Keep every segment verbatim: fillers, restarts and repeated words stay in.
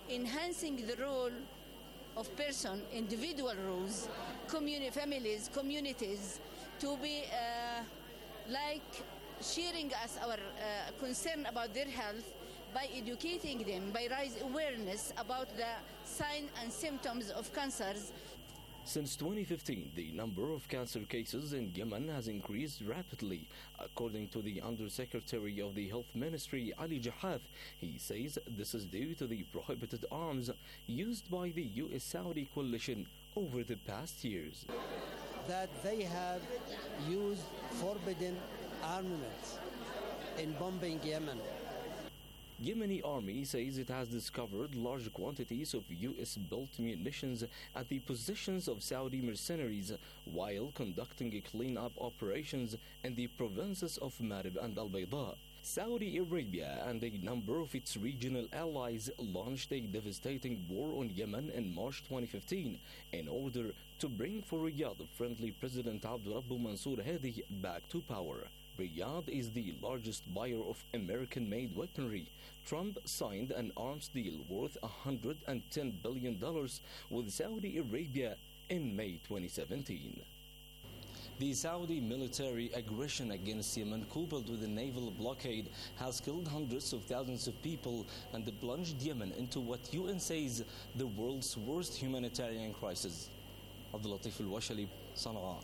enhancing the role of person, individual roles, communi- families, communities, to be uh, like sharing us our uh, concern about their health by educating them, by raising awareness about the signs and symptoms of cancers. Since twenty fifteen, the number of cancer cases in Yemen has increased rapidly. According to the Undersecretary of the Health Ministry, Ali Jahath, he says this is due to the prohibited arms used by the U S Saudi coalition over the past years. That they have used forbidden armaments in bombing Yemen. Yemeni army says it has discovered large quantities of U S-built munitions at the positions of Saudi mercenaries while conducting clean-up operations in the provinces of Marib and Al-Bayda. Saudi Arabia and a number of its regional allies launched a devastating war on Yemen in March twenty fifteen in order to bring for Riyadh friendly President Abdurrabbu Mansour Hadi back to power. Riyadh is the largest buyer of American-made weaponry. Trump signed an arms deal worth one hundred ten billion dollars with Saudi Arabia in May twenty seventeen. The Saudi military aggression against Yemen, coupled with a naval blockade, has killed hundreds of thousands of people and plunged Yemen into what U N says the world's worst humanitarian crisis. Abdul Latif Al-Washali, Sana'a.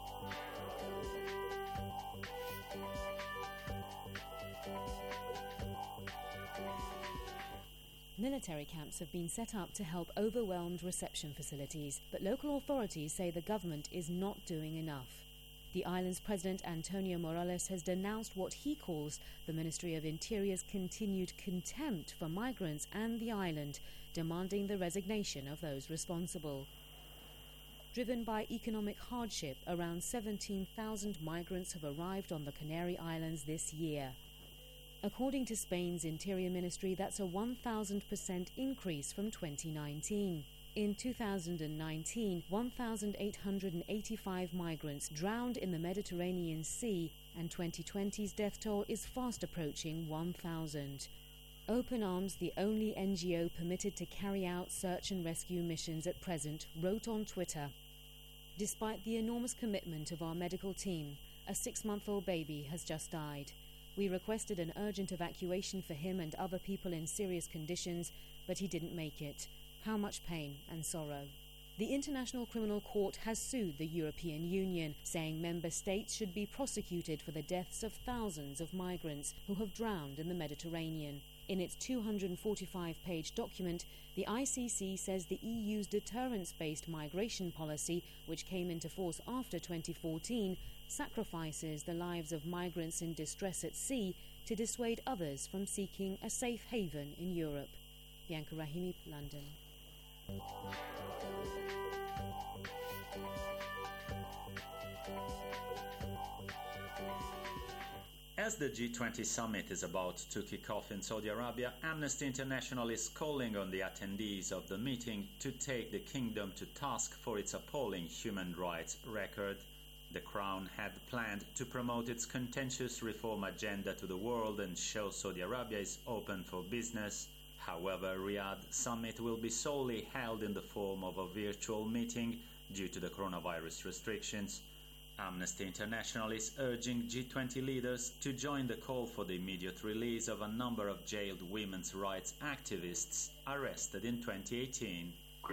Military camps have been set up to help overwhelmed reception facilities, but local authorities say the government is not doing enough. The island's President Antonio Morales has denounced what he calls the Ministry of Interior's continued contempt for migrants and the island, demanding the resignation of those responsible. Driven by economic hardship, around seventeen thousand migrants have arrived on the Canary Islands this year. According to Spain's Interior Ministry, that's a one thousand percent increase from twenty nineteen. In two thousand nineteen, one thousand eight hundred eighty-five migrants drowned in the Mediterranean Sea, and twenty twenty's death toll is fast approaching one thousand. Open Arms, the only N G O permitted to carry out search and rescue missions at present, wrote on Twitter, "Despite the enormous commitment of our medical team, a six-month-old baby has just died. We requested an urgent evacuation for him and other people in serious conditions, but he didn't make it. How much pain and sorrow." The International Criminal Court has sued the European Union, saying member states should be prosecuted for the deaths of thousands of migrants who have drowned in the Mediterranean. In its two hundred forty-five page document, the I C C says the E U's deterrence-based migration policy, which came into force after twenty fourteen, sacrifices the lives of migrants in distress at sea to dissuade others from seeking a safe haven in Europe. Bianca Rahimi, London. As the G twenty summit is about to kick off in Saudi Arabia, Amnesty International is calling on the attendees of the meeting to take the kingdom to task for its appalling human rights record. The Crown had planned to promote its contentious reform agenda to the world and show Saudi Arabia is open for business. However, Riyadh summit will be solely held in the form of a virtual meeting due to the coronavirus restrictions. Amnesty International is urging G twenty leaders to join the call for the immediate release of a number of jailed women's rights activists arrested in twenty eighteen.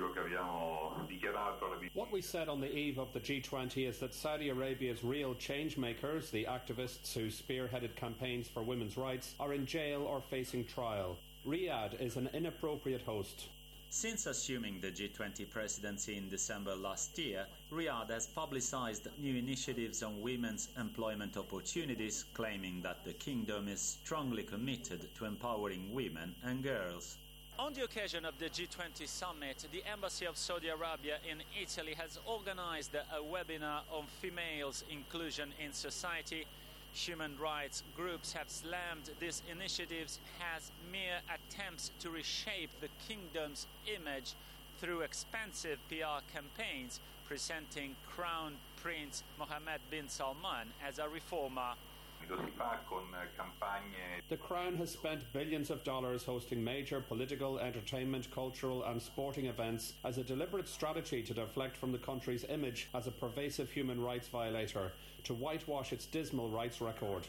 What we said on the eve of the G twenty is that Saudi Arabia's real change makers, the activists who spearheaded campaigns for women's rights, are in jail or facing trial. Riyadh is an inappropriate host. Since assuming the G twenty presidency in December last year, Riyadh has publicized new initiatives on women's employment opportunities, claiming that the kingdom is strongly committed to empowering women and girls. On the occasion of the G twenty summit, the Embassy of Saudi Arabia in Italy has organized a webinar on females' inclusion in society. Human rights groups have slammed these initiatives as mere attempts to reshape the kingdom's image through expensive P R campaigns presenting Crown Prince Mohammed bin Salman as a reformer. The Crown has spent billions of dollars hosting major political, entertainment, cultural and sporting events as a deliberate strategy to deflect from the country's image as a pervasive human rights violator, to whitewash its dismal rights record.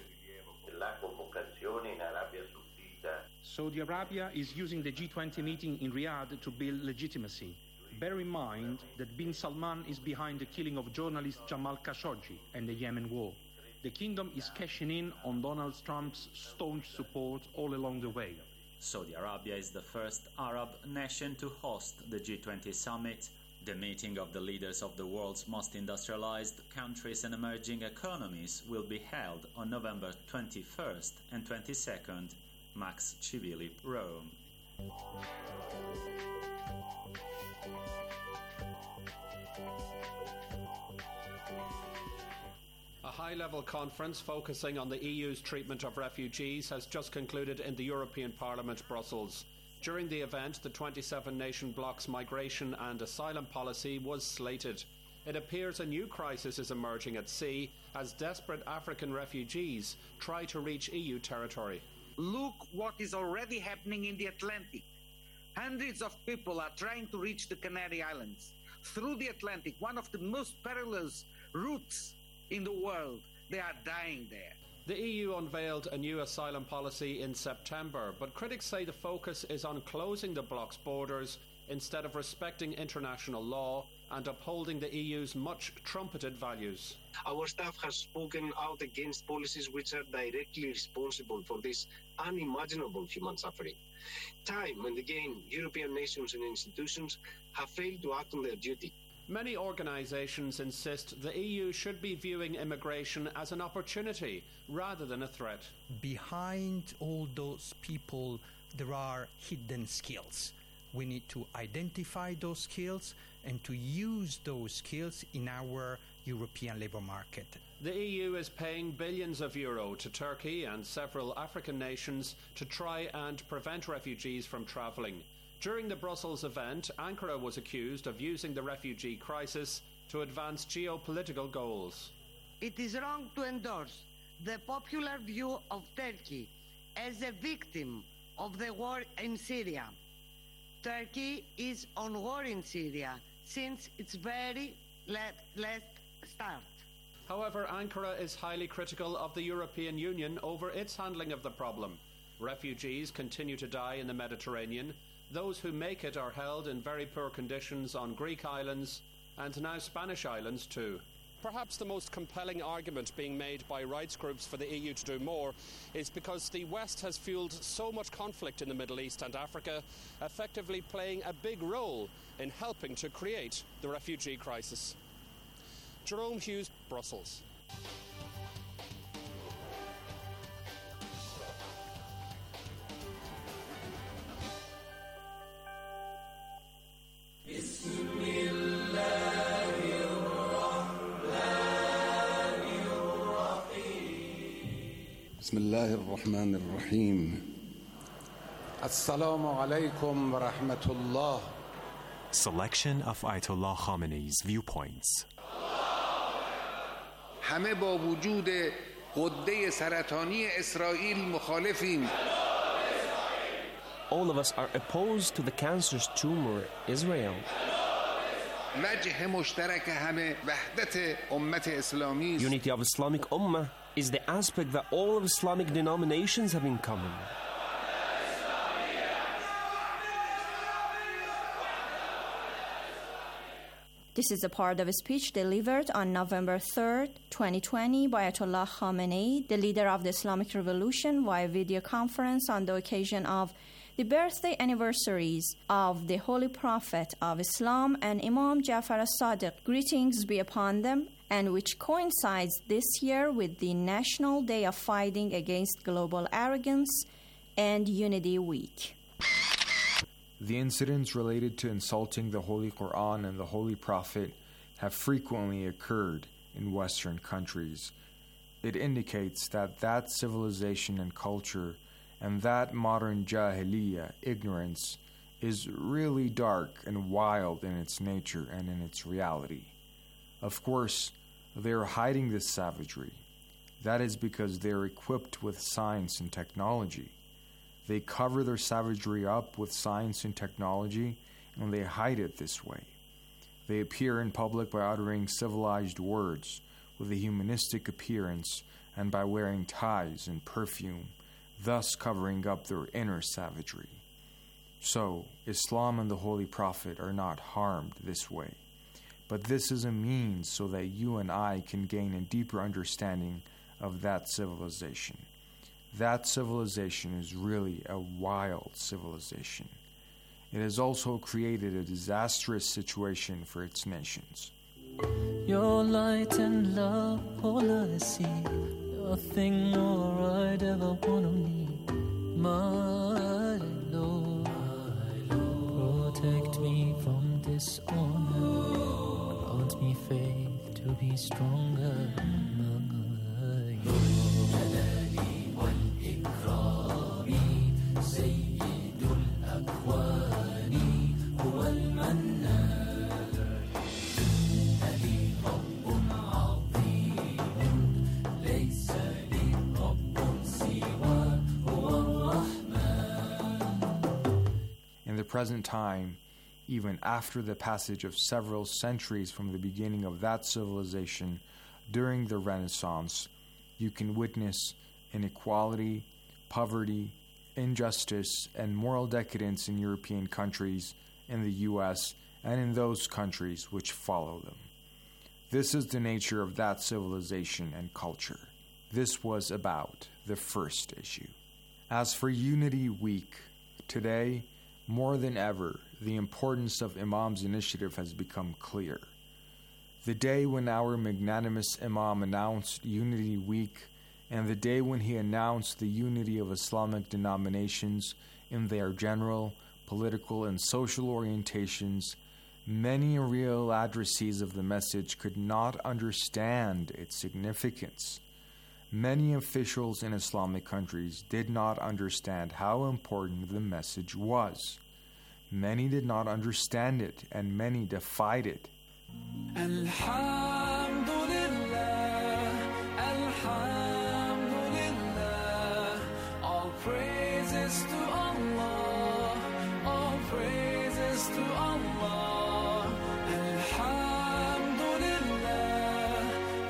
Saudi Arabia is using the G twenty meeting in Riyadh to build legitimacy. Bear in mind that bin Salman is behind the killing of journalist Jamal Khashoggi and the Yemen war. The kingdom is cashing in on Donald Trump's staunch support all along the way. Saudi Arabia is the first Arab nation to host the G twenty summit. The meeting of the leaders of the world's most industrialized countries and emerging economies will be held on November twenty-first and twenty-second. Max Civili, Rome. A high-level conference focusing on the E U's treatment of refugees has just concluded in the European Parliament, Brussels. During the event, the twenty-seven nation bloc's migration and asylum policy was slated. It appears a new crisis is emerging at sea as desperate African refugees try to reach E U territory. Look what is already happening in the Atlantic. Hundreds of people are trying to reach the Canary Islands through the Atlantic, one of the most perilous routes in the world. They are dying there. The E U unveiled a new asylum policy in September, but critics say the focus is on closing the bloc's borders instead of respecting international law and upholding the E U's much trumpeted values. Our staff has spoken out against policies which are directly responsible for this unimaginable human suffering. Time and again, European nations and institutions have failed to act on their duty. Many organisations insist the E U should be viewing immigration as an opportunity rather than a threat. Behind all those people, there are hidden skills. We need to identify those skills and to use those skills in our European labour market. The E U is paying billions of euro to Turkey and several African nations to try and prevent refugees from travelling. During the Brussels event, Ankara was accused of using the refugee crisis to advance geopolitical goals. It is wrong to endorse the popular view of Turkey as a victim of the war in Syria. Turkey is on war in Syria since its very last start. However, Ankara is highly critical of the European Union over its handling of the problem. Refugees continue to die in the Mediterranean. Those who make it are held in very poor conditions on Greek islands and now Spanish islands too. Perhaps the most compelling argument being made by rights groups for the E U to do more is because the West has fueled so much conflict in the Middle East and Africa, effectively playing a big role in helping to create the refugee crisis. Jerome Hughes, Brussels. بسم الله الرحمن الرحيم السلام عليكم ورحمة الله. Selection of Ayatollah Khamenei's viewpoints. همه با وجود غده سرطانی اسرائیل مخالفیم. All of us are opposed to the cancerous tumor, Israel. وجه مشترک همه وحدت امت اسلامی. Unity of Islamic Ummah is the aspect that all of Islamic denominations have in common. This is a part of a speech delivered on November third, twenty twenty by Ayatollah Khamenei, the leader of the Islamic Revolution, via video conference on the occasion of the birthday anniversaries of the Holy Prophet of Islam and Imam Jafar as-Sadiq, greetings be upon them, and which coincides this year with the National Day of Fighting Against Global Arrogance and Unity Week. The incidents related to insulting the Holy Quran and the Holy Prophet have frequently occurred in Western countries. It indicates that that civilization and culture and that modern Jahiliyyah, ignorance, is really dark and wild in its nature and in its reality. Of course, they are hiding this savagery. That is because they are equipped with science and technology. They cover their savagery up with science and technology, and they hide it this way. They appear in public by uttering civilized words with a humanistic appearance and by wearing ties and perfume, thus covering up their inner savagery. So, Islam and the Holy Prophet are not harmed this way. But this is a means so that you and I can gain a deeper understanding of that civilization. That civilization is really a wild civilization. It has also created a disastrous situation for its nations. Your light and love, all I see, nothing more I'd ever want to need. My Lord, protect me from dishonor, grant me faith to be stronger. In the present time, even after the passage of several centuries from the beginning of that civilization during the Renaissance, you can witness inequality, poverty, injustice, and moral decadence in European countries, in the U S, and in those countries which follow them. This is the nature of that civilization and culture. This was about the first issue. As for Unity Week, today, more than ever, the importance of Imam's initiative has become clear. The day when our magnanimous Imam announced Unity Week, and the day when he announced the unity of Islamic denominations in their general, political, and social orientations, many real addressees of the message could not understand its significance. Many officials in Islamic countries did not understand how important the message was. Many did not understand it, and many defied it. Alhamdulillah, Alhamdulillah, all praises to Allah, all praises to Allah. Alhamdulillah,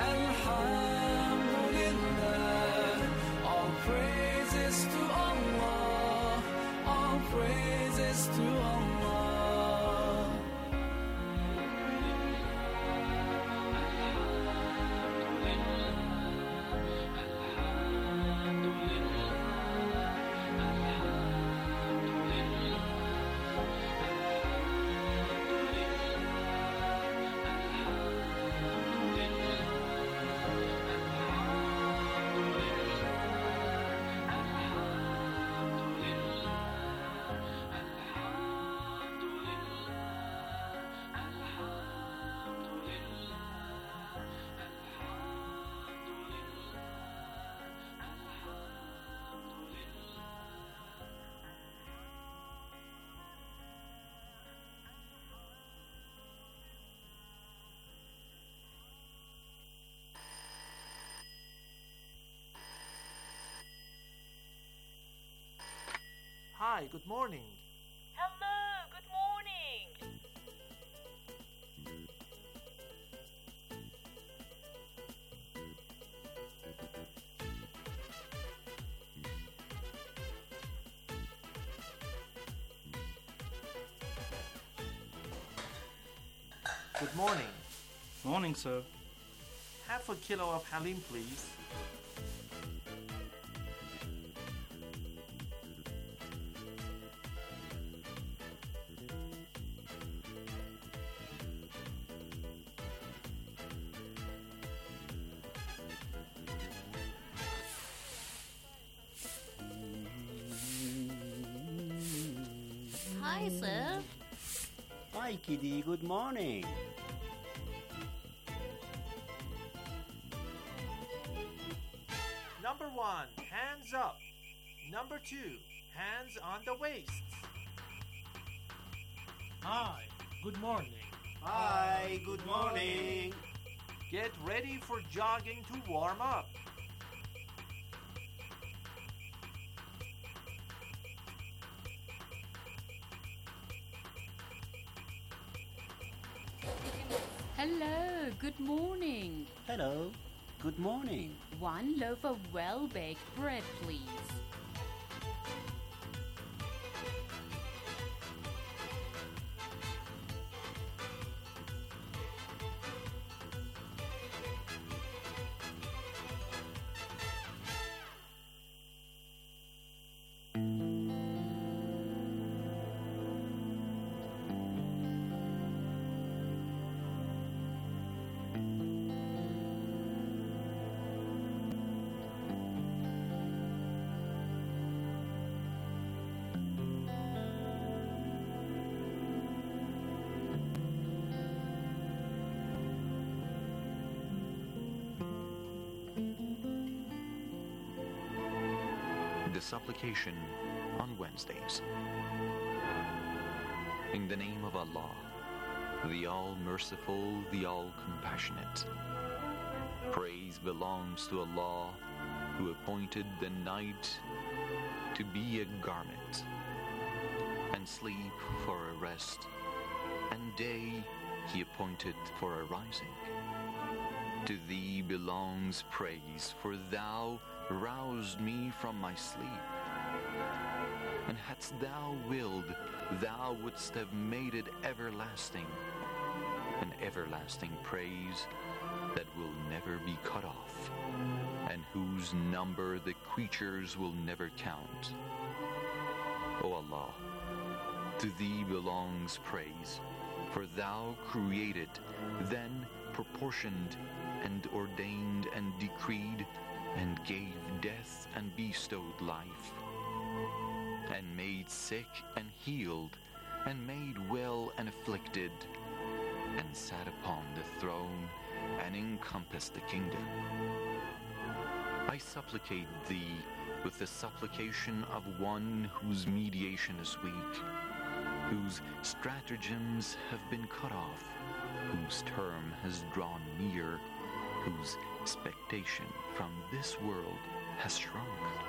Alhamdulillah, all praises to Allah, all praises to Allah. Hi, good morning. Hello, good morning. Good morning. Morning, sir. Half a kilo of halim, please. Hi, sir. Hi, Kitty. Good morning. Number one, hands up. Number two, hands on the waist. Hi, good morning. Hi, good morning. Get ready for jogging to warm up. Hello, good morning. Hello, good morning. One loaf of well-baked bread, please. The supplication on Wednesdays. In the name of Allah, the All-Merciful, the All-Compassionate. Praise belongs to Allah, who appointed the night to be a garment, and sleep for a rest, and day He appointed for a rising. To Thee belongs praise, for Thou roused me from my sleep. And hadst Thou willed, Thou wouldst have made it everlasting, an everlasting praise that will never be cut off, and whose number the creatures will never count. O Allah, to Thee belongs praise, for Thou created, then proportioned, and ordained and decreed, and gave death and bestowed life, and made sick and healed, and made well and afflicted, and sat upon the throne and encompassed the kingdom. I supplicate Thee with the supplication of one whose mediation is weak, whose stratagems have been cut off, whose term has drawn near, whose expectation from this world has shrunk,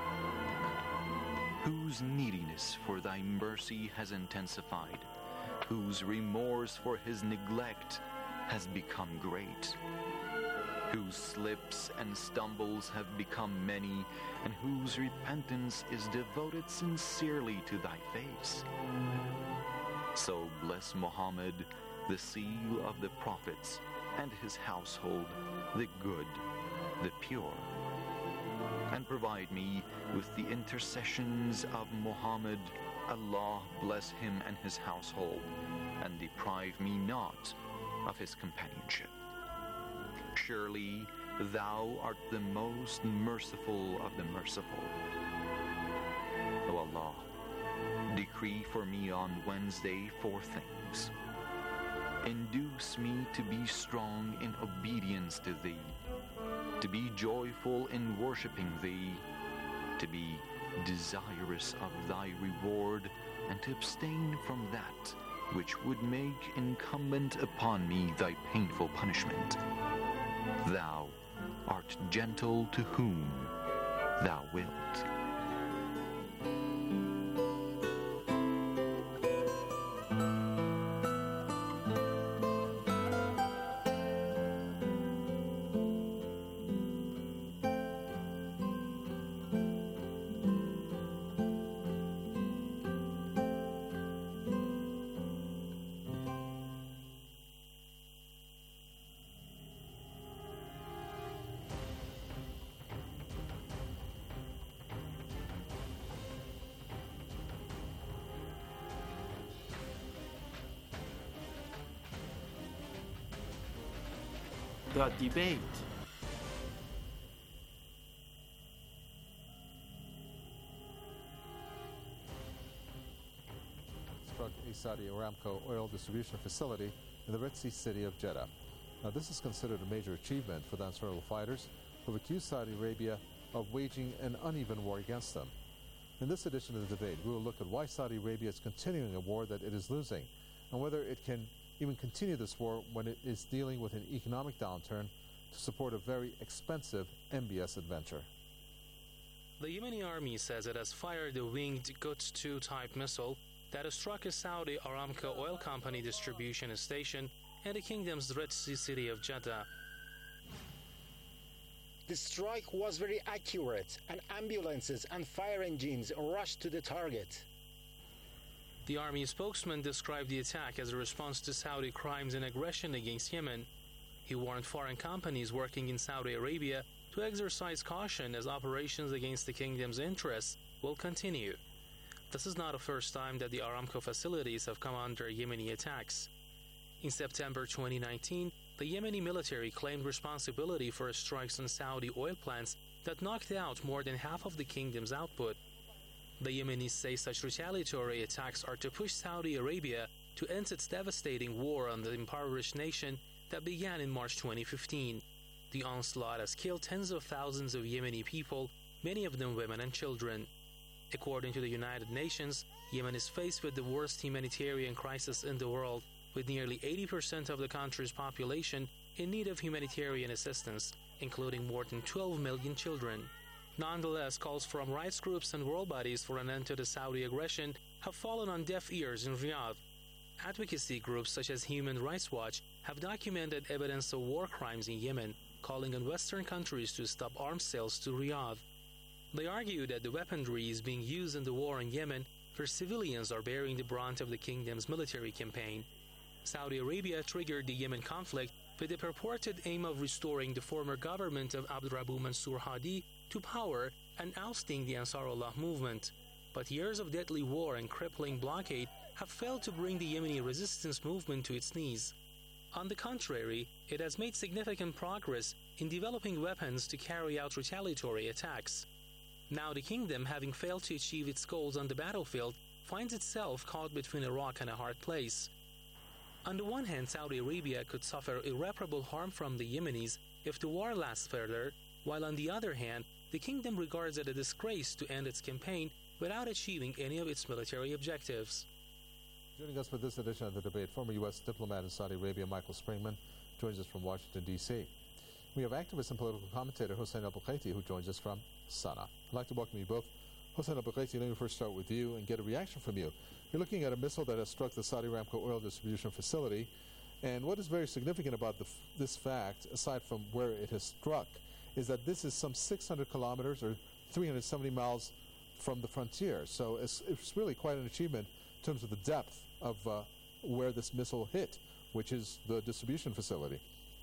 whose neediness for Thy mercy has intensified, whose remorse for his neglect has become great, whose slips and stumbles have become many, and whose repentance is devoted sincerely to Thy face. So bless Muhammad, the seal of the prophets, and his household, the good, the pure. And provide me with the intercessions of Muhammad. Allah bless him and his household, and deprive me not of his companionship. Surely Thou art the most merciful of the merciful. O Allah, decree for me on Wednesday four things. Induce me to be strong in obedience to Thee, to be joyful in worshiping Thee, to be desirous of Thy reward, and to abstain from that which would make incumbent upon me Thy painful punishment. Thou art gentle to whom Thou wilt. The debate. Struck a Saudi Aramco oil distribution facility in the Red Sea city of Jeddah. Now, this is considered a major achievement for the Ansarullah fighters, who have accused Saudi Arabia of waging an uneven war against them. In this edition of the debate, we will look at why Saudi Arabia is continuing a war that it is losing, and whether it can even continue this war when it is dealing with an economic downturn to support a very expensive M B S adventure. The Yemeni army says it has fired a winged Quds two type missile that has struck a Saudi Aramco oil company distribution station and the kingdom's Red Sea city of Jeddah. The strike was very accurate, and ambulances and fire engines rushed to the target. The army spokesman described the attack as a response to Saudi crimes and aggression against Yemen. He warned foreign companies working in Saudi Arabia to exercise caution as operations against the kingdom's interests will continue. This is not the first time that the Aramco facilities have come under Yemeni attacks. In September twenty nineteen, the Yemeni military claimed responsibility for strikes on Saudi oil plants that knocked out more than half of the kingdom's output. The Yemenis say such retaliatory attacks are to push Saudi Arabia to end its devastating war on the impoverished nation that began in March twenty fifteen. The onslaught has killed tens of thousands of Yemeni people, many of them women and children. According to the United Nations, Yemen is faced with the worst humanitarian crisis in the world, with nearly eighty percent of the country's population in need of humanitarian assistance, including more than twelve million children. Nonetheless, calls from rights groups and world bodies for an end to the Saudi aggression have fallen on deaf ears in Riyadh. Advocacy groups such as Human Rights Watch have documented evidence of war crimes in Yemen, calling on Western countries to stop arms sales to Riyadh. They argue that the weaponry is being used in the war in Yemen, where civilians are bearing the brunt of the kingdom's military campaign. Saudi Arabia triggered the Yemen conflict with the purported aim of restoring the former government of Abdurabu Mansur Hadi to power and ousting the Ansarullah movement. But years of deadly war and crippling blockade have failed to bring the Yemeni resistance movement to its knees. On the contrary, it has made significant progress in developing weapons to carry out retaliatory attacks. Now the kingdom, having failed to achieve its goals on the battlefield, finds itself caught between a rock and a hard place. On the one hand, Saudi Arabia could suffer irreparable harm from the Yemenis if the war lasts further, while on the other hand, the kingdom regards it a disgrace to end its campaign without achieving any of its military objectives. Joining us for this edition of the debate, former U S diplomat in Saudi Arabia, Michael Springman, joins us from Washington, D C We have activist and political commentator Hossein al-Bukaiti, who joins us from Sana'a. I'd like to welcome you both. Hossein al-Bukaiti, let me first start with you and get a reaction from you. You're looking at a missile that has struck the Saudi Aramco oil distribution facility, and what is very significant about the, this fact, aside from where it has struck, is that this is some six hundred kilometers or three hundred seventy miles from the frontier. So it's, it's really quite an achievement in terms of the depth of uh, where this missile hit, which is the distribution facility.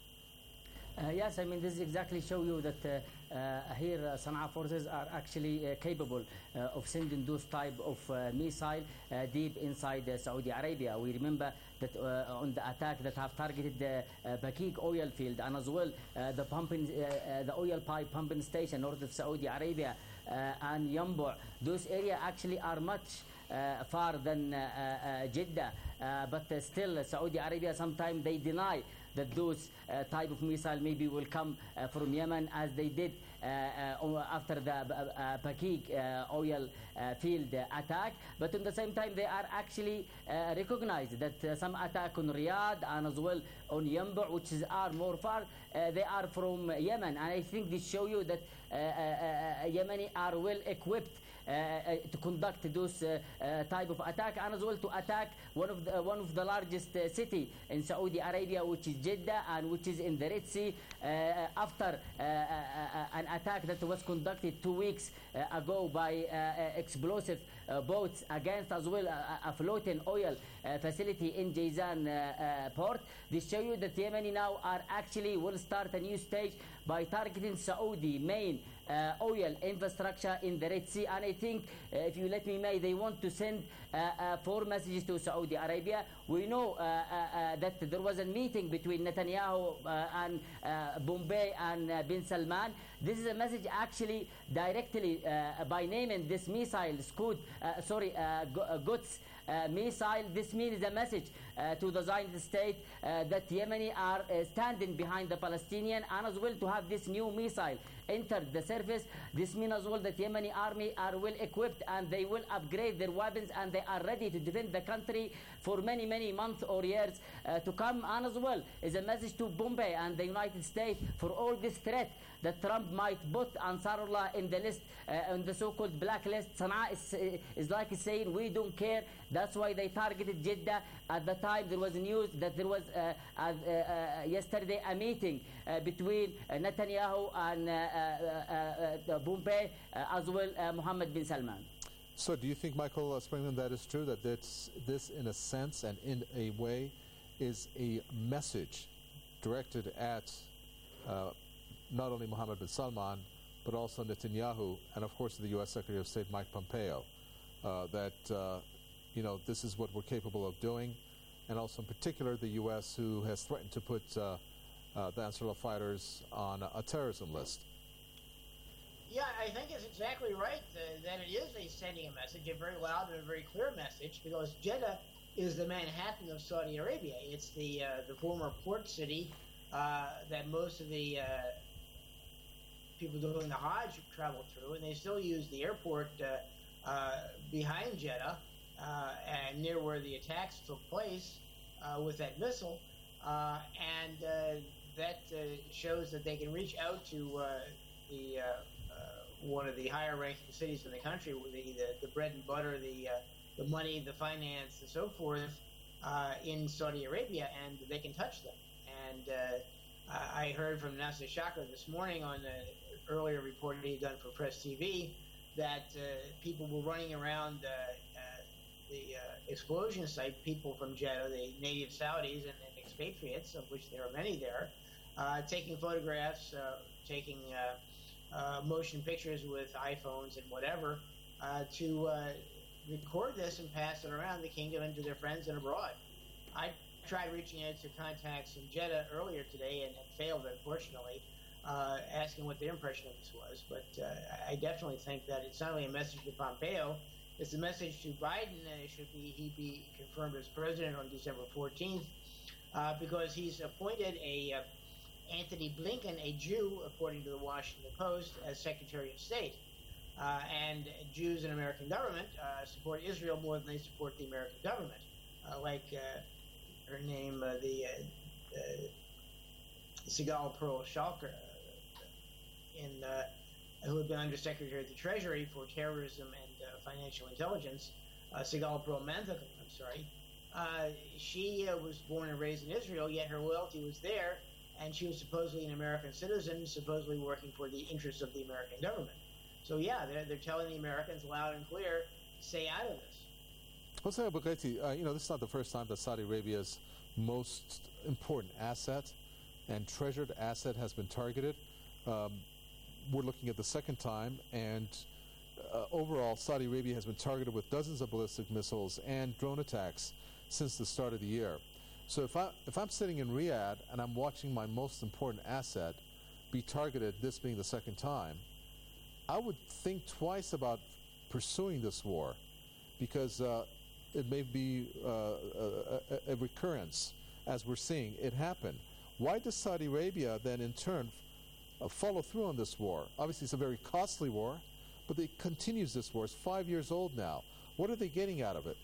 Uh, yes, I mean, this exactly show you that uh, uh, here uh, Sana'a forces are actually uh, capable uh, of sending those type of uh, missile uh, deep inside uh, Saudi Arabia. We remember that uh, on the attack that have targeted the uh, Bakik oil field, and as well uh, the pumping, uh, uh, the oil pipe pumping station north of Saudi Arabia uh, and Yanbu. Those areas actually are much Uh, far than uh, uh, Jeddah, uh, but uh, still uh, Saudi Arabia sometimes they deny that those uh, type of missile maybe will come uh, from Yemen, as they did uh, uh, after the uh, Bakik uh, oil uh, field uh, attack. But at the same time they are actually uh, recognized that uh, some attack on Riyadh and as well on Yanbu, which is are more far, uh, they are from Yemen, and I think this show you that uh, uh, uh, Yemeni are well equipped Uh, uh, to conduct those uh, uh, type of attack, and as well to attack one of the, uh, one of the largest uh, city in Saudi Arabia, which is Jeddah, and which is in the Red Sea, uh, after uh, uh, an attack that was conducted two weeks uh, ago by uh, uh, explosive uh, boats against as well a, a floating oil uh, facility in Jizan uh, uh, port. This show you that Yemeni now are actually will start a new stage by targeting Saudi main Uh, oil infrastructure in the Red Sea, and I think, uh, if you let me may, they want to send uh, uh, four messages to Saudi Arabia. We know uh, uh, uh, that there was a meeting between Netanyahu uh, and uh, Bombay and uh, bin Salman. This is a message actually directly uh, by naming this missile, Scud, uh, sorry, uh, Quds uh, missile. This means a message uh, to the Zionist state uh, that Yemeni are uh, standing behind the Palestinian, and as well to have this new missile entered the surface. This means as well that Yemeni army are well equipped and they will upgrade their weapons and they are ready to defend the country for many, many months or years uh, to come. And as well is a message to Bombay and the United States for all this threat that Trump might put Ansarullah in the list, uh, on the so-called blacklist. Sana'a is, uh, is like saying, we don't care. That's why they targeted Jeddah. At the time, there was news that there was, uh, uh, uh, yesterday, a meeting uh, between uh, Netanyahu and uh, uh, uh, uh, Bombay, uh, as well uh, Mohammed bin Salman. So do you think, Michael uh, Springman, that is true, that this, this, in a sense and in a way, is a message directed at uh, not only Mohammed bin Salman, but also Netanyahu, and of course the U S Secretary of State Mike Pompeo, uh, that uh, you know this is what we're capable of doing, and also in particular the U S who has threatened to put uh, uh, the Ansarullah fighters on a, a terrorism list? Yeah, I think it's exactly right uh, that it is a sending a message, a very loud and a very clear message, because Jeddah is the Manhattan of Saudi Arabia. It's the uh, the former port city uh, that most of the uh, people doing the Hajj travel through, and they still use the airport uh, uh, behind Jeddah uh, and near where the attacks took place uh, with that missile, uh, and uh, that uh, shows that they can reach out to uh, the uh, uh, one of the higher-ranking cities in the country, with the, the the bread and butter, the uh, the money, the finance, and so forth uh, in Saudi Arabia, and they can touch them. And uh, I heard from Nasser Shakir this morning on the earlier report he'd done for Press T V that uh, people were running around uh, uh, the uh, explosion site, people from Jeddah, the native Saudis and, and expatriates, of which there are many there, uh, taking photographs, uh, taking uh, uh, motion pictures with iPhones and whatever uh, to uh, record this and pass it around the kingdom and to their friends and abroad. I tried reaching out to contacts in Jeddah earlier today and, and failed, unfortunately, uh, asking what their impression of this was. But uh, I definitely think that it's not only a message to Pompeo, it's a message to Biden, and it should be he be confirmed as president on December fourteenth, uh, because he's appointed a uh, Anthony Blinken, a Jew, according to the Washington Post, as Secretary of State. Uh, and Jews and American government uh, support Israel more than they support the American government. Uh, like uh, her name, uh, the uh, uh, Sigal Pearl Schalker, uh, in, uh, who had been Undersecretary of the Treasury for Terrorism and uh, Financial Intelligence, uh, Sigal Pearl Manthakam, I'm sorry. Uh, she uh, was born and raised in Israel, yet her loyalty was there, and she was supposedly an American citizen, supposedly working for the interests of the American government. So yeah, they're, they're telling the Americans loud and clear, stay out of this. Jose Abugheti, uh, you know, this is not the first time that Saudi Arabia's most important asset and treasured asset has been targeted. Um, we're looking at the second time, and uh, overall, Saudi Arabia has been targeted with dozens of ballistic missiles and drone attacks since the start of the year. So if, I, if I'm sitting in Riyadh and I'm watching my most important asset be targeted, this being the second time, I would think twice about pursuing this war, because uh, it may be uh, a, a recurrence, as we're seeing it happen. Why does Saudi Arabia then, in turn, uh, follow through on this war? Obviously, it's a very costly war, but it continues this war. It's five years old now. What are they getting out of it?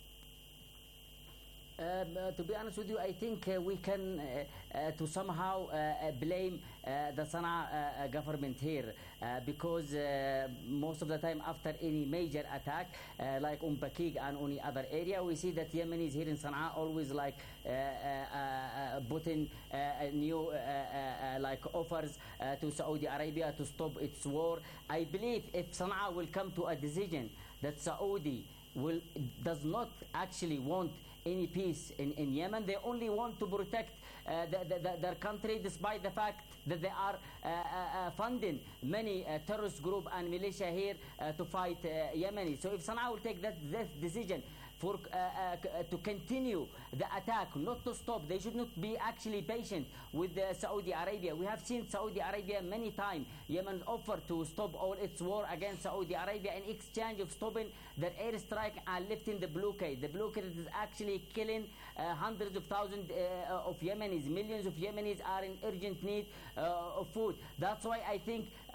Um, uh, to be honest with you, I think uh, we can uh, uh, to somehow uh, blame uh, the Sana'a uh, government here uh, because uh, most of the time after any major attack uh, like Umm Bakig and any other area, we see that Yemenis here in Sana'a always like uh, uh, uh, putting uh, new uh, uh, like offers uh, to Saudi Arabia to stop its war. I believe if Sana'a will come to a decision that Saudi will does not actually want any peace in, in Yemen. They only want to protect uh, the, the, the, their country, despite the fact that they are uh, uh, funding many uh, terrorist group and militia here uh, to fight uh, Yemenis. So if Sana'a will take that, that decision for uh, uh, to continue the attack, not to stop, they should not be actually patient with uh, Saudi Arabia. We have seen Saudi Arabia many times. Yemen offered to stop all its war against Saudi Arabia in exchange of stopping their airstrike and lifting the blockade. The blockade is actually killing uh, hundreds of thousands uh, of Yemenis. Millions of Yemenis are in urgent need uh, of food. That's why I think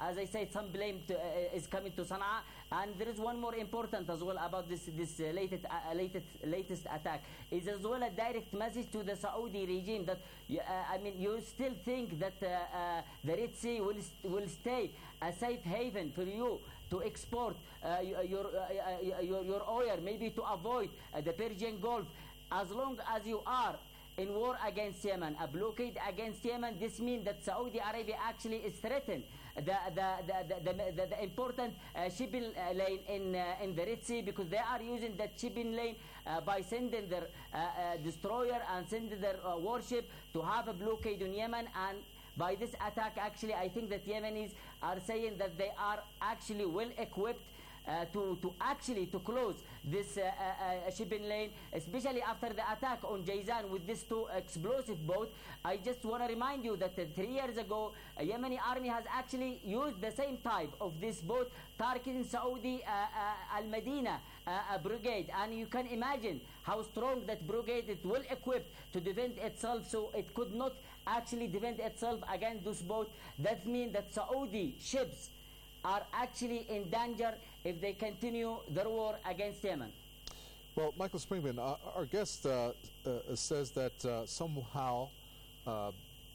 as I said, some blame to, uh, is coming to Sana'a. And there is one more important as well about this this uh, latest uh, latest latest attack. Is as well a direct message to the Saudi regime that uh, I mean you still think that uh, uh, the Red Sea will will stay a safe haven for you to export uh, your, uh, your your oil, maybe to avoid uh, the Persian Gulf. As long as you are in war against Yemen, a blockade against Yemen, this means that Saudi Arabia actually is threatened the the the, the, the, the important uh, shipping uh, lane in uh, in the Red Sea, because they are using that shipping lane uh, by sending their uh, uh, destroyer and sending their uh, warship to have a blockade on Yemen. And by this attack, actually, I think that Yemenis are saying that they are actually well equipped Uh, to, to actually to close this uh, uh, shipping lane, especially after the attack on Jazan with these two explosive boats. I just want to remind you that uh, three years ago, a Yemeni army has actually used the same type of this boat, targeting Saudi uh, uh, Al-Madina uh, brigade. And you can imagine how strong that brigade is, well equipped to defend itself, so it could not actually defend itself against this boat. That means that Saudi ships are actually in danger if they continue their war against Yemen. Well, Michael Springman, uh, our guest uh, uh, says that uh, somehow uh,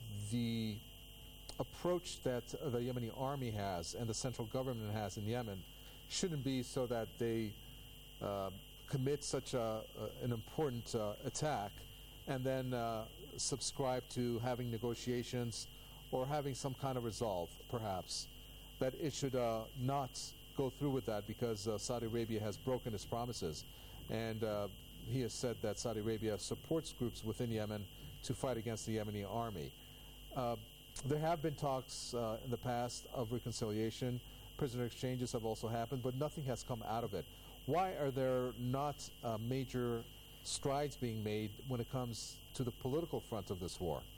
the approach that the Yemeni army has and the central government has in Yemen shouldn't be so that they uh, commit such a, uh, an important uh, attack and then uh, subscribe to having negotiations or having some kind of resolve, perhaps. That it should uh, not go through with that because uh, Saudi Arabia has broken its promises. And uh, he has said that Saudi Arabia supports groups within Yemen to fight against the Yemeni army. Uh, there have been talks uh, in the past of reconciliation. Prisoner exchanges have also happened, but nothing has come out of it. Why are there not uh, major strides being made when it comes to the political front of this war?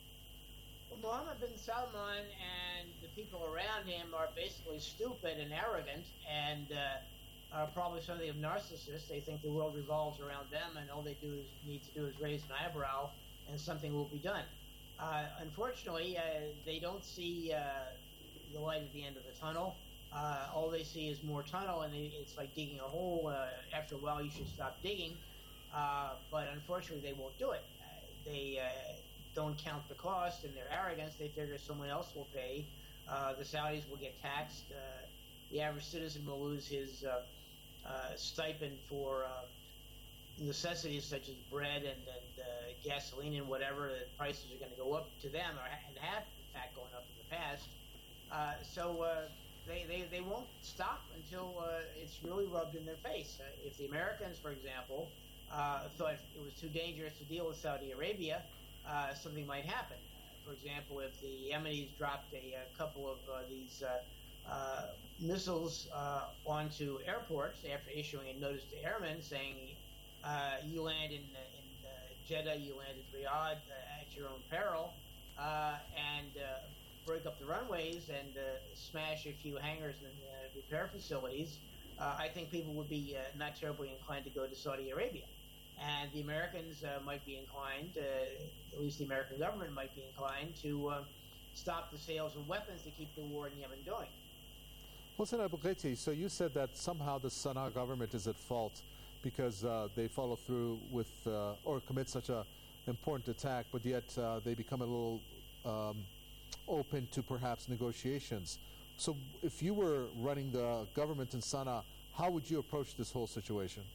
Mohammed bin Salman and the people around him are basically stupid and arrogant, and uh, are probably something of narcissists. They think the world revolves around them, and all they do is need to do is raise an eyebrow, and something will be done. Uh, unfortunately, uh, they don't see uh, the light at the end of the tunnel. Uh, all they see is more tunnel, and it's like digging a hole. Uh, after a while, you should stop digging. Uh, but unfortunately, they won't do it. Uh, they uh, don't count the cost. In their arrogance, they figure someone else will pay. Uh, the Saudis will get taxed. Uh, the average citizen will lose his uh, uh, stipend for uh, necessities such as bread and, and uh, gasoline and whatever. The prices are going to go up to them, or and have in fact gone up in the past. Uh, so uh, they, they they won't stop until uh, it's really rubbed in their face. Uh, if the Americans, for example, uh, thought it was too dangerous to deal with Saudi Arabia, uh, something might happen. Uh, for example, if the Yemenis dropped a, a couple of uh, these uh, uh, missiles uh, onto airports after issuing a notice to airmen saying, uh, you land in, in uh, Jeddah, you land in Riyadh uh, at your own peril, uh, and uh, break up the runways and uh, smash a few hangars and uh, repair facilities, uh, I think people would be uh, not terribly inclined to go to Saudi Arabia. And the Americans uh, might be inclined, uh, at least the American government might be inclined, to uh, stop the sales of weapons to keep the war in Yemen going. Hossein Al-Bughaiti, so you said that somehow the Sana'a government is at fault because uh, they follow through with uh, or commit such a important attack, but yet uh, they become a little um, open to perhaps negotiations. So if you were running the government in Sana'a, how would you approach this whole situation?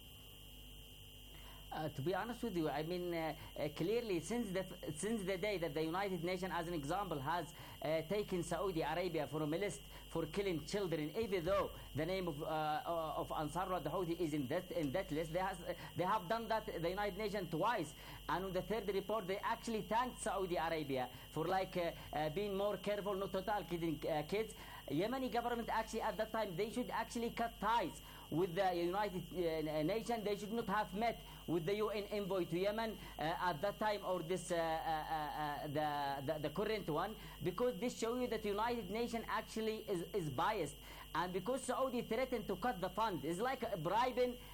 Uh, to be honest with you, I mean, uh, uh, clearly since the since the day that the United Nations, as an example, has uh, taken Saudi Arabia from a list for killing children, even though the name of uh, of Ansarullah the Houthi is in that in that list, they has they have done that the United Nations twice, and on the third report they actually thanked Saudi Arabia for like uh, uh, being more careful not to target uh, kids. Yemeni government actually at that time they should actually cut ties with the United uh, Nations. They should not have met with the U N envoy to Yemen uh, at that time, or this uh, uh, uh, the, the the current one, because this shows you that the United Nations actually is, is biased, and because Saudi threatened to cut the fund, it's like bribing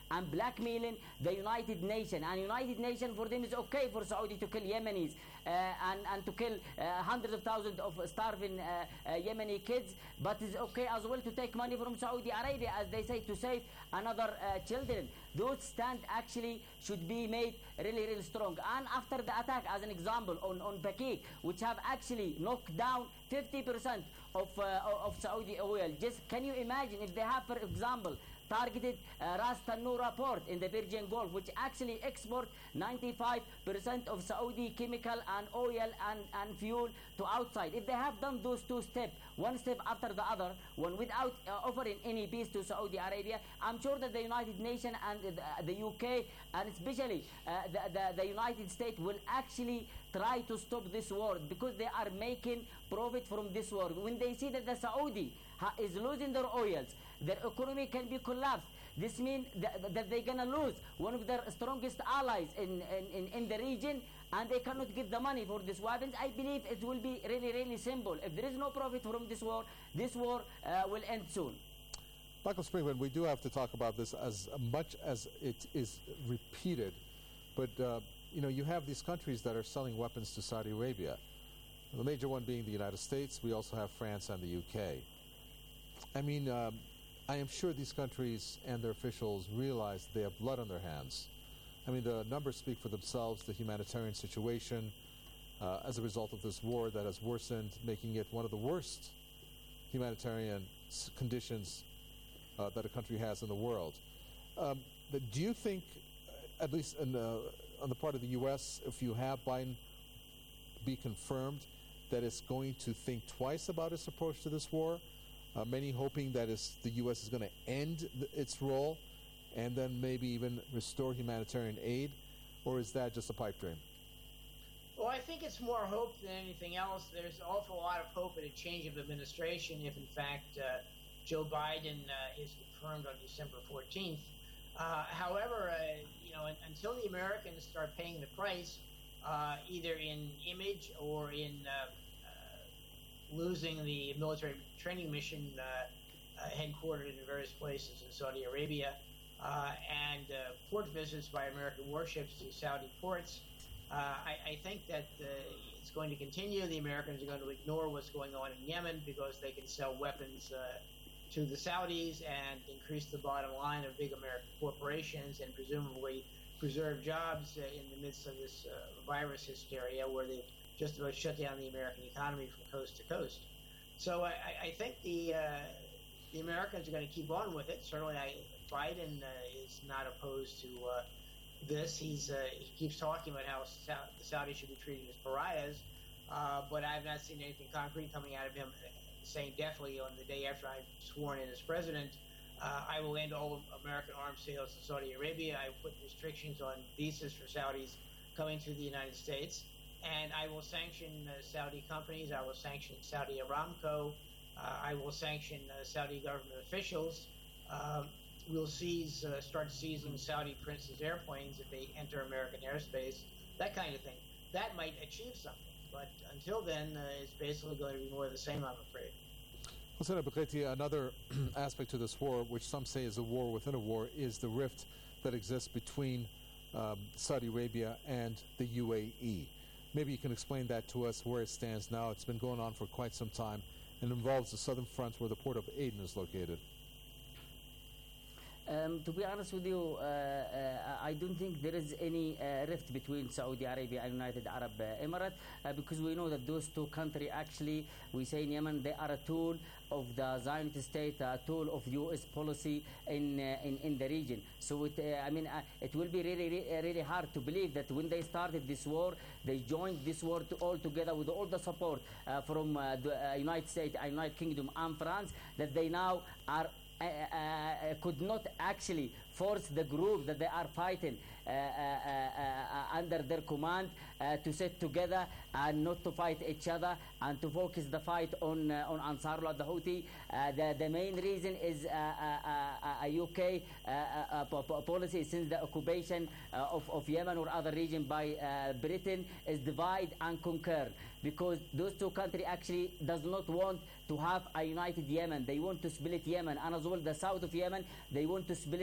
and blackmailing the United Nations. And United Nations for them is okay for Saudi to kill Yemenis uh, and, and to kill uh, hundreds of thousands of starving uh, uh, Yemeni kids, but it's okay as well to take money from Saudi Arabia, as they say, to save another uh, children. Those stand actually should be made really, really strong. And after the attack, as an example, on, on Bakik, which have actually knocked down fifty percent of, uh, of Saudi oil, just can you imagine if they have, for example, targeted uh, Ras Tanura port in the Persian Gulf, which actually export ninety-five percent of Saudi chemical and oil and, and fuel to outside. If they have done those two steps, one step after the other, one without uh, offering any peace to Saudi Arabia, I'm sure that the United Nations and the, the U K, and especially uh, the, the, the United States, will actually try to stop this war, because they are making profit from this war. When they see that the Saudi ha is losing their oils, their economy can be collapsed. This means that, that they're going to lose one of their strongest allies in, in, in the region, and they cannot get the money for these weapons. I believe it will be really, really simple. If there is no profit from this war, this war uh, will end soon. Michael Springman, we do have to talk about this as much as it is repeated, but uh, you know, you have these countries that are selling weapons to Saudi Arabia. The major one being the United States. We also have France and the U K. I mean, um, I am sure these countries and their officials realize they have blood on their hands. I mean, the numbers speak for themselves. The humanitarian situation uh, as a result of this war that has worsened, making it one of the worst humanitarian conditions uh, that a country has in the world. Um, but do you think, at least in the, on the part of the U S, if you have Biden be confirmed, that it's going to think twice about its approach to this war? Uh, many hoping that it's, the U S is going to end th its role and then maybe even restore humanitarian aid, or is that just a pipe dream? Well, I think it's more hope than anything else. There's an awful lot of hope in a change of administration if, in fact, uh, Joe Biden uh, is confirmed on December fourteenth. Uh, however, uh, you know, un until the Americans start paying the price, uh, either in image or in uh, losing the military training mission uh, uh, headquartered in various places in Saudi Arabia, uh, and uh, port visits by American warships to Saudi ports. Uh, I, I think that uh, it's going to continue. The Americans are going to ignore what's going on in Yemen because they can sell weapons uh, to the Saudis and increase the bottom line of big American corporations and presumably preserve jobs uh, in the midst of this uh, virus hysteria where they've just about shut down the American economy from coast to coast. So I, I think the uh, the Americans are going to keep on with it. Certainly, I, Biden uh, is not opposed to uh, this. He's uh, he keeps talking about how Sa the Saudis should be treated as pariahs, uh, but I've not seen anything concrete coming out of him saying definitely on the day after I'm sworn in as president, uh, I will end all American arms sales to Saudi Arabia. I put restrictions on visas for Saudis coming to the United States. And I will sanction uh, Saudi companies. I will sanction Saudi Aramco. Uh, I will sanction uh, Saudi government officials. Um, we'll seize, uh, start seizing Saudi princes' airplanes if they enter American airspace, that kind of thing. That might achieve something. But until then, uh, it's basically going to be more of the same, I'm afraid. Well, Senator Bukheti, another aspect to this war, which some say is a war within a war, is the rift that exists between um, Saudi Arabia and the U A E. Maybe you can explain that to us, where it stands now. It's been going on for quite some time and involves the southern front where the port of Aden is located. Um, to be honest with you, uh, uh, I don't think there is any uh, rift between Saudi Arabia and United Arab uh, Emirates uh, because we know that those two countries actually, we say in Yemen, they are a tool of the Zionist state, a tool of U S policy in uh, in, in the region. So it, uh, I mean, uh, it will be really, really, really hard to believe that when they started this war, they joined this war to all together with all the support uh, from uh, the uh, United States, United Kingdom, and France, that they now are Uh, uh, could not actually force the group that they are fighting uh, uh, uh, under their command uh, to sit together and not to fight each other and to focus the fight on uh, on Ansarullah al-Houthi. Uh, the, the main reason is uh, uh, uh, a U K uh, uh, uh, policy since the occupation uh, of, of Yemen or other region by uh, Britain is divide and conquer, because those two countries actually does not want to have a united Yemen. They want to split Yemen, and as well the south of Yemen, they want to split it into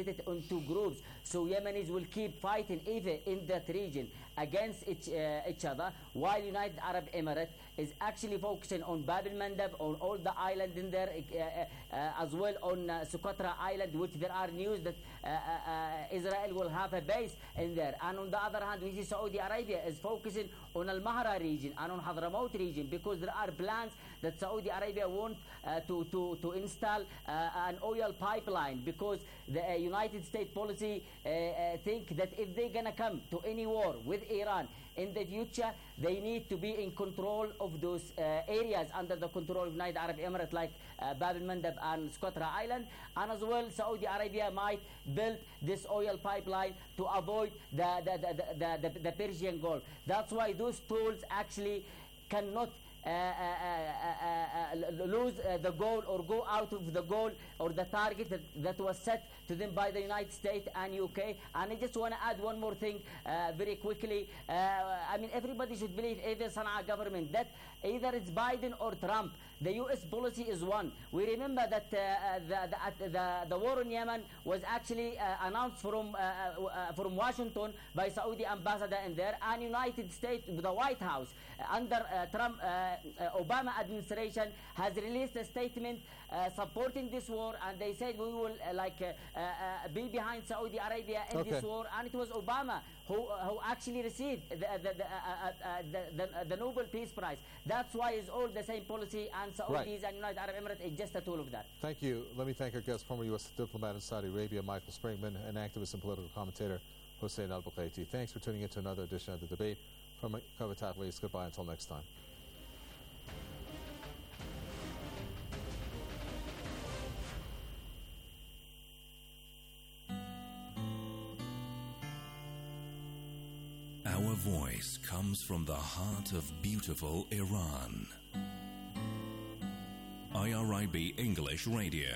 into groups. So Yemenis will keep fighting even in that region against each, uh, each other, while United Arab Emirates is actually focusing on Bab el-Mandab, on all the island in there, uh, uh, as well on uh, Socotra Island, which there are news that uh, uh, Israel will have a base in there. And on the other hand, we see Saudi Arabia is focusing on Al-Mahra region and on Hadramaut region, because there are plans that Saudi Arabia want uh, to, to, to install uh, an oil pipeline, because the uh, United States policy uh, uh, think that if they're going to come to any war with Iran in the future, they need to be in control of those uh, areas under the control of United Arab Emirates, like uh, Bab el-Mandab and Socotra Island. And as well, Saudi Arabia might build this oil pipeline to avoid the, the, the, the, the, the Persian Gulf. That's why those tools actually cannot Uh, uh, uh, uh, lose uh, the goal or go out of the goal or the target that, that was set to them by the United States and U K. And I just want to add one more thing uh, very quickly. Uh, I mean, everybody should believe, even Sana'a government, that either it's Biden or Trump, the U S policy is one. We remember that uh, the, the, the, the war in Yemen was actually uh, announced from, uh, uh, from Washington by Saudi ambassador in there, and United States, the White House, uh, under uh, Trump, uh, uh, Obama administration has released a statement uh, supporting this war, and they said we will uh, like uh, uh, be behind Saudi Arabia in Okay. this war, and it was Obama who, uh, who actually received the, the, the, uh, uh, the, the, the Nobel Peace Prize. That's why it's all the same policy, and Saudis Right. and United Arab Emirates is just a tool of that. Thank you. Let me thank our guest, former U S diplomat in Saudi Arabia, Michael Springman, and activist and political commentator, Hossein Al-Bukaiti. Thanks for tuning in to another edition of The Debate. From Kavit Athletes, goodbye until next time. Our voice comes from the heart of beautiful Iran. I R I B English Radio.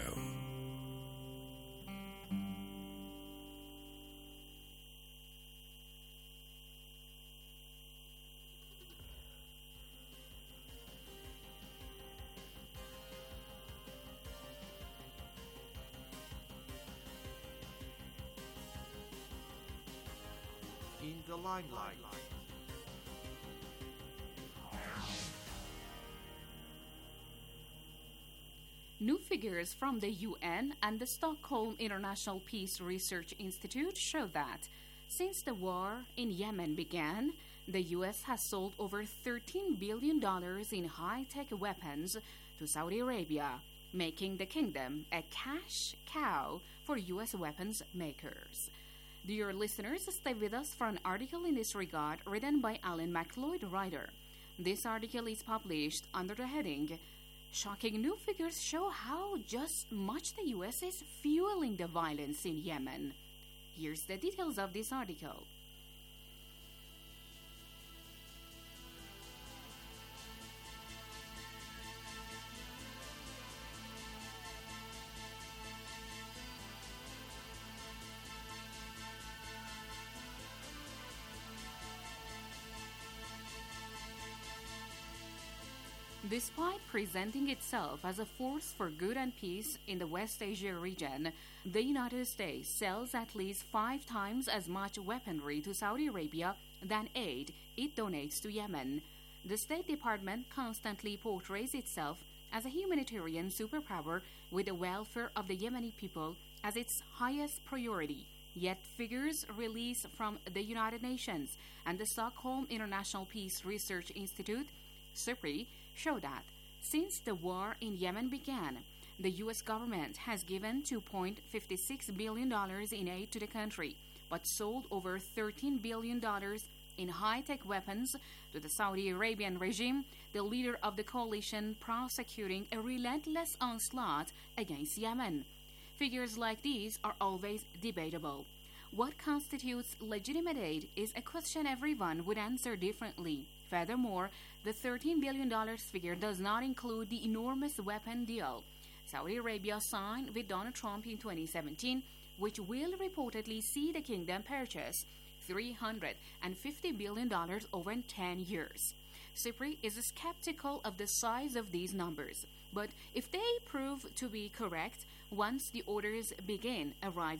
In the limelight. New figures from the U N and the Stockholm International Peace Research Institute show that since the war in Yemen began, the U S has sold over thirteen billion dollars in high-tech weapons to Saudi Arabia, making the kingdom a cash cow for U S weapons makers. Dear listeners, stay with us for an article in this regard written by Alan McLeod Ryder. This article is published under the heading, Shocking New Figures Show How Just Much the U S is Fueling the Violence in Yemen. Here's the details of this article. Despite presenting itself as a force for good and peace in the West Asia region, the United States sells at least five times as much weaponry to Saudi Arabia than aid it donates to Yemen. The State Department constantly portrays itself as a humanitarian superpower with the welfare of the Yemeni people as its highest priority. Yet figures released from the United Nations and the Stockholm International Peace Research Institute, SIPRI, show that since the war in Yemen began, the U S government has given two point five six billion dollars in aid to the country, but sold over thirteen billion dollars in high-tech weapons to the Saudi Arabian regime, the leader of the coalition prosecuting a relentless onslaught against Yemen. Figures like these are always debatable. What constitutes legitimate aid is a question everyone would answer differently. Furthermore, the thirteen billion dollars figure does not include the enormous weapon deal Saudi Arabia signed with Donald Trump in twenty seventeen, which will reportedly see the kingdom purchase three hundred fifty billion dollars over ten years. SIPRI is skeptical of the size of these numbers, but if they prove to be correct, once the orders begin arriving,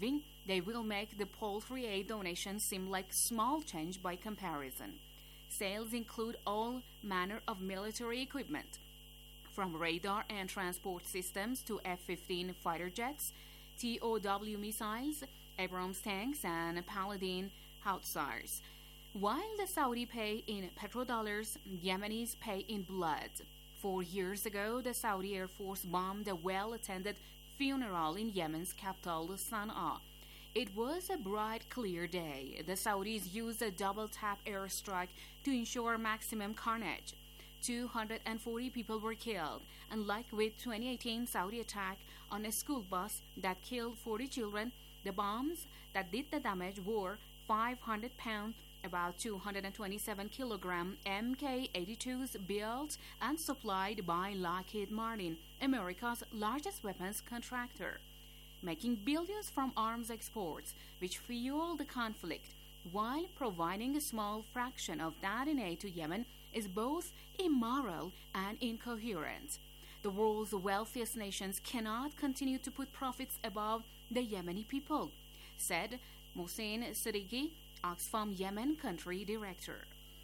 They will make the poultry aid donations seem like small change by comparison. Sales include all manner of military equipment, from radar and transport systems to F fifteen fighter jets, T O W missiles, Abrams tanks, and Paladin howitzers. While the Saudi pay in petrodollars, Yemenis pay in blood. Four years ago, the Saudi Air Force bombed a well-attended funeral in Yemen's capital, Sana'a. It was a bright, clear day. The Saudis used a double-tap airstrike to ensure maximum carnage. two hundred forty people were killed, and like with twenty eighteen Saudi attack on a school bus that killed forty children, the bombs that did the damage were five hundred pound, about two hundred twenty-seven kilogram M K eighty-twos built and supplied by Lockheed Martin, America's largest weapons contractor, making billions from arms exports, which fuel the conflict, while providing a small fraction of that in aid to Yemen, is both immoral and incoherent. The world's wealthiest nations cannot continue to put profits above the Yemeni people, said Mohsen Siddiqui, Oxfam Yemen country director.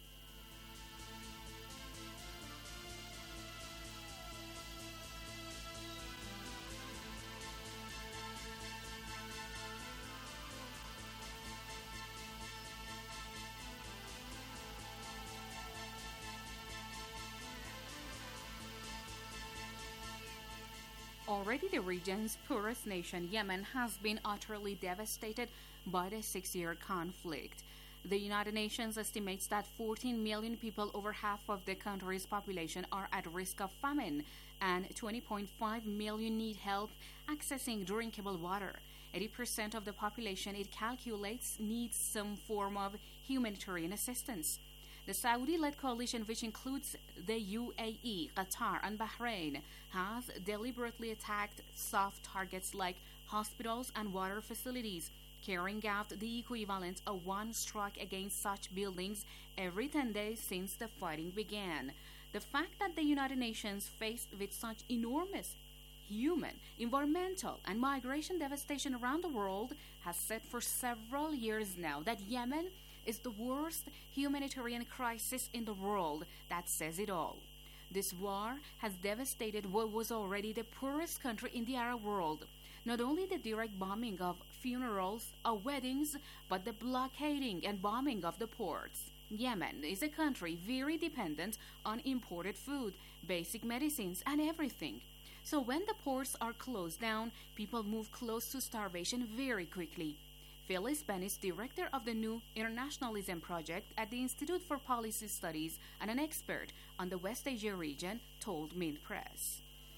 Already the region's poorest nation, Yemen, has been utterly devastated by the six-year conflict. The United Nations estimates that fourteen million people, over half of the country's population, are at risk of famine, and twenty point five million need help accessing drinkable water. eighty percent of the population, it calculates, needs some form of humanitarian assistance. The Saudi-led coalition, which includes the U A E, Qatar, and Bahrain, has deliberately attacked soft targets like hospitals and water facilities, carrying out the equivalent of one strike against such buildings every ten days since the fighting began. The fact that the United Nations, faced with such enormous human, environmental, and migration devastation around the world, has said for several years now that Yemen is the worst humanitarian crisis in the world, that says it all. This war has devastated what was already the poorest country in the Arab world. Not only the direct bombing of funerals or weddings, but the blockading and bombing of the ports. Yemen is a country very dependent on imported food, basic medicines, and everything. So when the ports are closed down, people move close to starvation very quickly. Phyllis Bennis, director of the New Internationalism Project at the Institute for Policy Studies and an expert on the West Asia region, told Mint Press.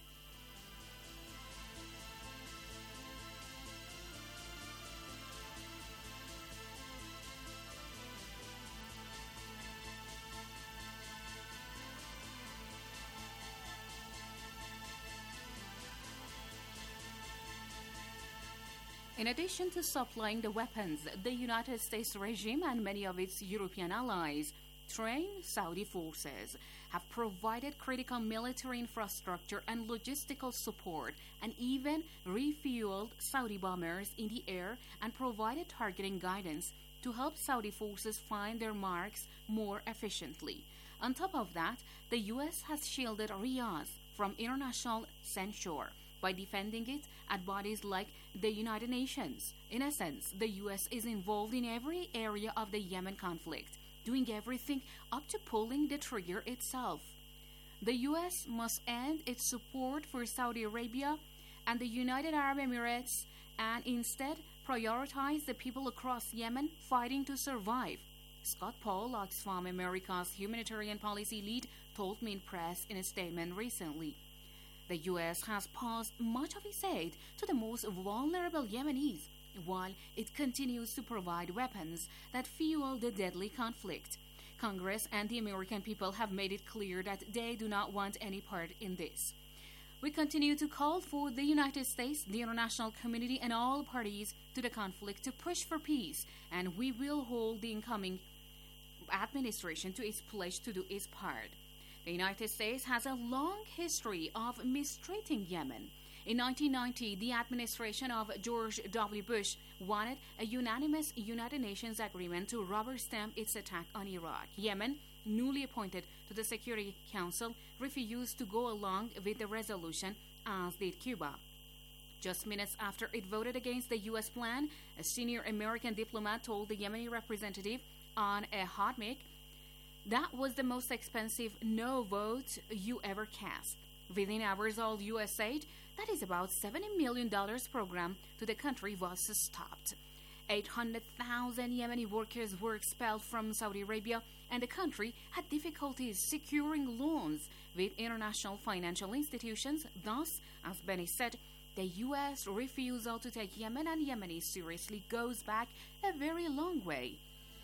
In addition to supplying the weapons, the United States regime and many of its European allies train Saudi forces, have provided critical military infrastructure and logistical support, and even refueled Saudi bombers in the air and provided targeting guidance to help Saudi forces find their marks more efficiently. On top of that, the U S has shielded Riyadh from international censure by defending it at bodies like the United Nations. In essence, the U S is involved in every area of the Yemen conflict, doing everything up to pulling the trigger itself. The U S must end its support for Saudi Arabia and the United Arab Emirates and instead prioritize the people across Yemen fighting to survive. Scott Paul, Oxfam America's humanitarian policy lead, told Mint Press in a statement recently. The U S has paused much of its aid to the most vulnerable Yemenis, while it continues to provide weapons that fuel the deadly conflict. Congress and the American people have made it clear that they do not want any part in this. We continue to call for the United States, the international community, and all parties to the conflict to push for peace, and we will hold the incoming administration to its pledge to do its part. The United States has a long history of mistreating Yemen. In nineteen ninety, the administration of George W. Bush wanted a unanimous United Nations agreement to rubber stamp its attack on Iraq. Yemen, newly appointed to the Security Council, refused to go along with the resolution, as did Cuba. Just minutes after it voted against the U S plan, a senior American diplomat told the Yemeni representative on a hot mic, "That was the most expensive no vote you ever cast." Within hours, all U S aid, that is about seventy million dollars program to the country, was stopped. eight hundred thousand Yemeni workers were expelled from Saudi Arabia, and the country had difficulties securing loans with international financial institutions. Thus, as Benny said, the U S refusal to take Yemen and Yemenis seriously goes back a very long way.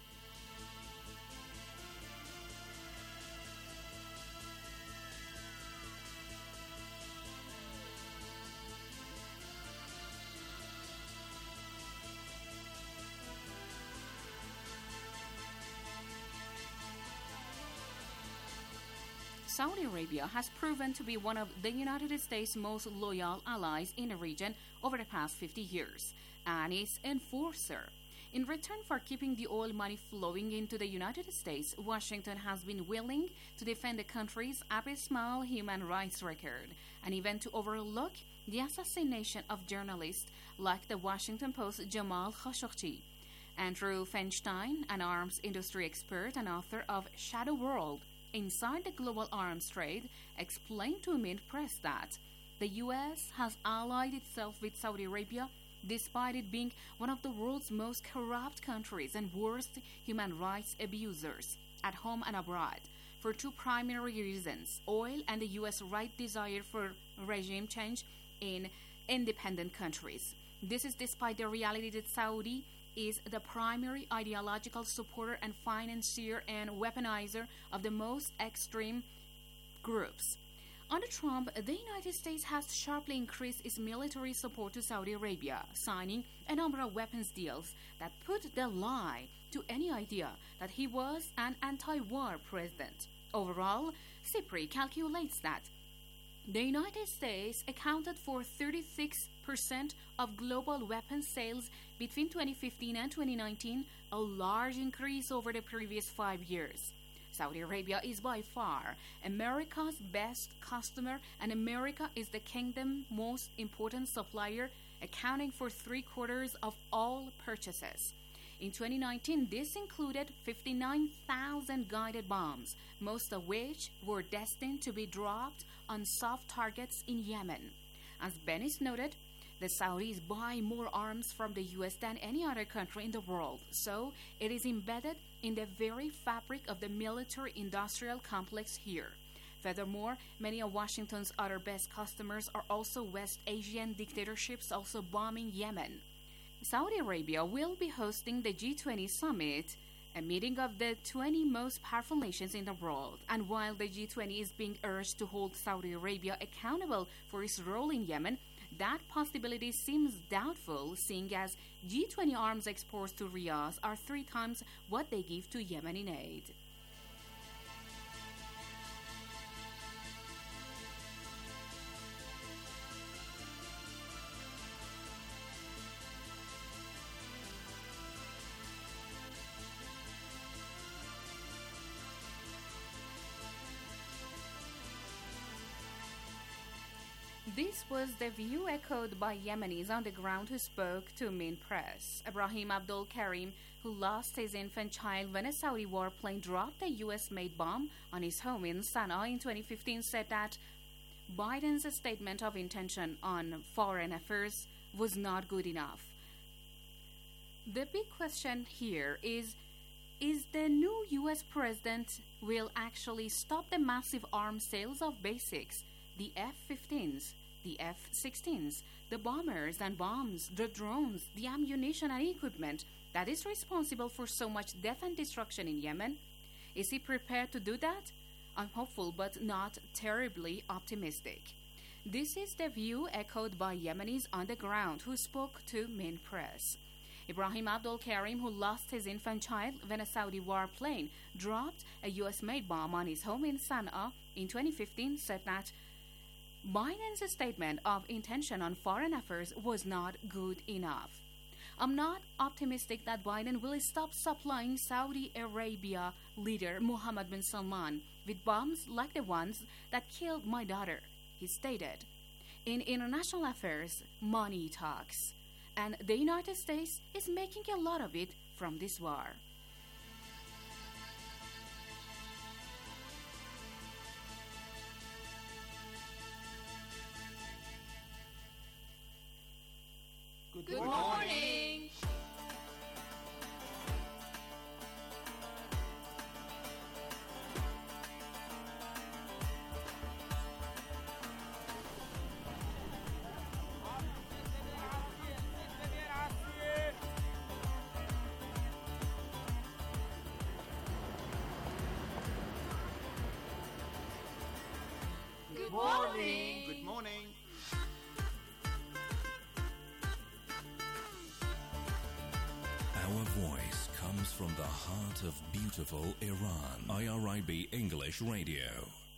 Saudi Arabia has proven to be one of the United States' most loyal allies in the region over the past fifty years, and its enforcer. In return for keeping the oil money flowing into the United States, Washington has been willing to defend the country's abysmal human rights record, and even to overlook the assassination of journalists like the Washington Post's Jamal Khashoggi. Andrew Feinstein, an arms industry expert and author of Shadow World, Inside the Global Arms Trade, explained to Mint Press that the U S has allied itself with Saudi Arabia despite it being one of the world's most corrupt countries and worst human rights abusers, at home and abroad, for two primary reasons: oil and the U S right desire for regime change in independent countries. This is despite the reality that Saudi is the primary ideological supporter and financier and weaponizer of the most extreme groups. Under Trump, the United States has sharply increased its military support to Saudi Arabia, signing a number of weapons deals that put the lie to any idea that he was an anti-war president. Overall, SIPRI calculates that the United States accounted for thirty-six percent of global weapons sales between twenty fifteen and twenty nineteen, a large increase over the previous five years. Saudi Arabia is by far America's best customer, and America is the kingdom's most important supplier, accounting for three quarters of all purchases. In twenty nineteen, this included fifty-nine thousand guided bombs, most of which were destined to be dropped on soft targets in Yemen. As Benis noted, the Saudis buy more arms from the U S than any other country in the world, so it is embedded in the very fabric of the military-industrial complex here. Furthermore, many of Washington's other best customers are also West Asian dictatorships also bombing Yemen. Saudi Arabia will be hosting the G twenty summit, a meeting of the twenty most powerful nations in the world. And while the G twenty is being urged to hold Saudi Arabia accountable for its role in Yemen, that possibility seems doubtful, seeing as G twenty arms exports to Riyadh are three times what they give to Yemen in aid. This was the view echoed by Yemenis on the ground who spoke to Mint Press. Ibrahim Abdul Karim, who lost his infant child when a Saudi warplane dropped a U S-made bomb on his home in Sana'a in twenty fifteen, said that Biden's statement of intention on foreign affairs was not good enough. The big question here is, is the new U S president will actually stop the massive arms sales of basics, the F fifteens, the F sixteens, the bombers and bombs, the drones, the ammunition and equipment that is responsible for so much death and destruction in Yemen? Is he prepared to do that? I'm hopeful but not terribly optimistic. This is the view echoed by Yemenis on the ground who spoke to Mint Press. Ibrahim Abdul Karim, who lost his infant child when a Saudi warplane dropped a U S-made bomb on his home in Sana'a in twenty fifteen, said that Biden's statement of intention on foreign affairs was not good enough. I'm not optimistic that Biden will stop supplying Saudi Arabia leader Mohammed bin Salman with bombs like the ones that killed my daughter, he stated. In international affairs, money talks, and the United States is making a lot of it from this war. Good, Good morning. morning. Good morning. Good morning. Our voice comes from the heart of beautiful Iran. I R I B English Radio.